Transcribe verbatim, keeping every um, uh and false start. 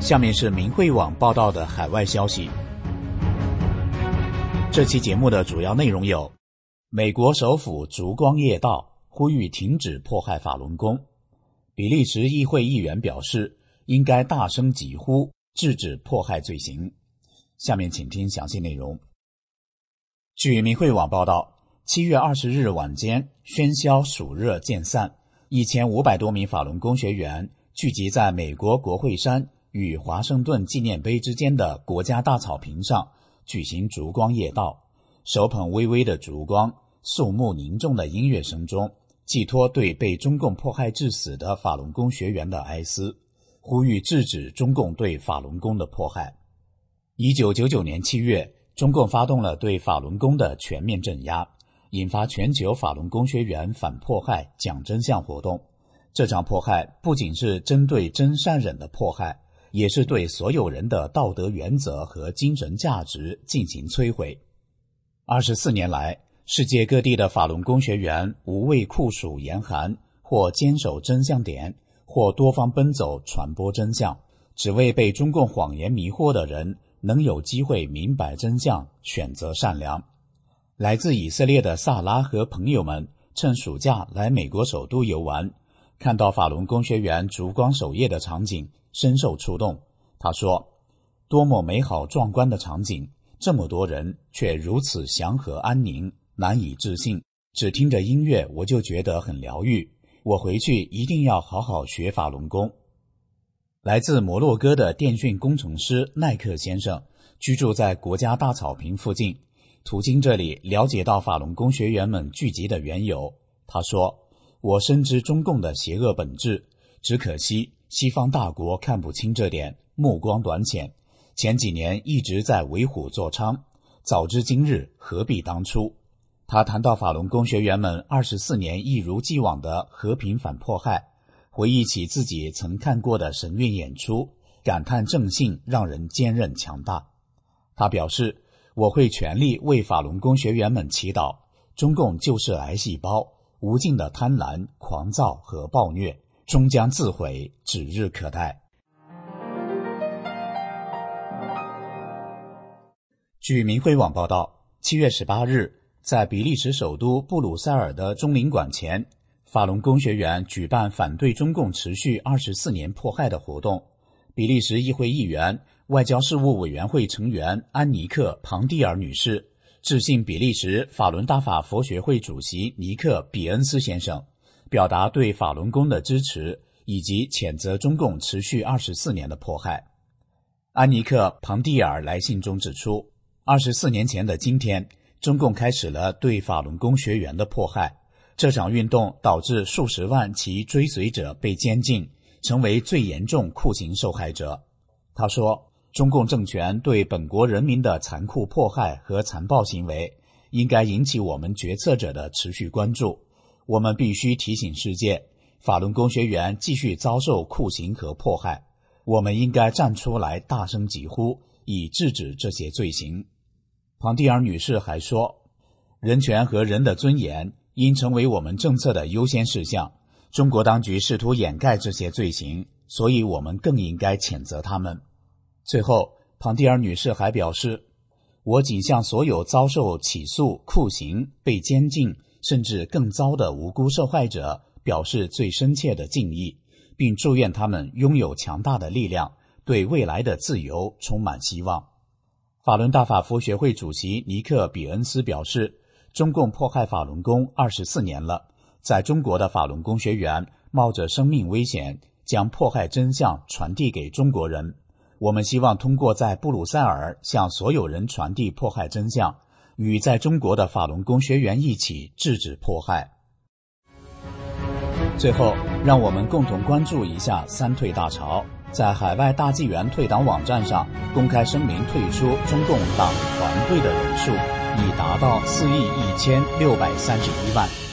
下面是明慧网报道的海外消息。这期节目的主要内容有：美国首府烛光夜道呼吁停止迫害法轮功；比利时议会议员表示应该大声疾呼制止迫害罪行。下面请听详细内容。据明慧网报道，七月二十日晚间，喧嚣暑热渐散，一千五百多名法轮功学员聚集在美国国会山与华盛顿纪念碑之间的国家大草坪上，举行烛光夜道，手捧微微的烛光，肃穆凝重的音乐声中，寄托对被中共迫害致死的法轮功学员的哀思，呼吁制止中共对法轮功的迫害。一九九九年七月，中共发动了对法轮功的全面镇压，引发全球法轮功学员反迫害讲真相活动。这场迫害不仅是针对真善忍的迫害，也是对所有人的道德原则和精神价值进行摧毁。二十四年来，世界各地的法轮功学员无畏酷暑严寒，或坚守真相点，或多方奔走传播真相，只为被中共谎言迷惑的人能有机会明白真相，选择善良。来自以色列的萨拉和朋友们趁暑假来美国首都游玩，看到法轮功学员烛光守夜的场景，深受触动。他说，多么美好壮观的场景，这么多人却如此祥和安宁，难以置信。只听着音乐我就觉得很疗愈，我回去一定要好好学法轮功。来自摩洛哥的电讯工程师奈克先生居住在国家大草坪附近，途经这里了解到法轮功学员们聚集的缘由。他说，我深知中共的邪恶本质，只可惜西方大国看不清这点，目光短浅，前几年一直在为虎作伥，早知今日何必当初。他谈到法轮功学员们二十四年一如既往的和平反迫害，回忆起自己曾看过的神韵演出，感叹正信让人坚韧强大。他表示，我会全力为法轮功学员们祈祷，中共就是癌细胞，无尽的贪婪、狂躁和暴虐终将自毁，指日可待。据明慧网报道，七月十八日，在比利时首都布鲁塞尔的中领馆前，法轮功学员举办反对中共持续二十四年迫害的活动。比利时议会议员、外交事务委员会成员安尼克·庞蒂尔女士致信比利时法轮大法佛学会主席尼克·比恩斯先生，表达对法轮功的支持，以及谴责中共持续二十四年的迫害。安尼克·庞蒂尔来信中指出，二十四年前的今天，中共开始了对法轮功学员的迫害。这场运动导致数十万其追随者被监禁，成为最严重酷刑受害者。他说，中共政权对本国人民的残酷迫害和残暴行为应该引起我们决策者的持续关注。我们必须提醒世界，法轮功学员继续遭受酷刑和迫害，我们应该站出来大声疾呼，以制止这些罪行。庞蒂尔女士还说，人权和人的尊严应成为我们政策的优先事项。中国当局试图掩盖这些罪行，所以我们更应该谴责他们。最后，庞蒂尔女士还表示，我仅向所有遭受起诉、酷刑、被监禁甚至更糟的无辜受害者表示最深切的敬意，并祝愿他们拥有强大的力量，对未来的自由充满希望。法轮大法佛学会主席尼克·比恩斯表示，中共迫害法轮功二十四年了，在中国的法轮功学员冒着生命危险将迫害真相传递给中国人。我们希望通过在布鲁塞尔向所有人传递迫害真相，与在中国的法轮功学员一起制止迫害。最后，让我们共同关注一下三退大潮。在海外大纪元退党网站上公开声明退出中共党团队的人数已达到四亿一千六百三十一万。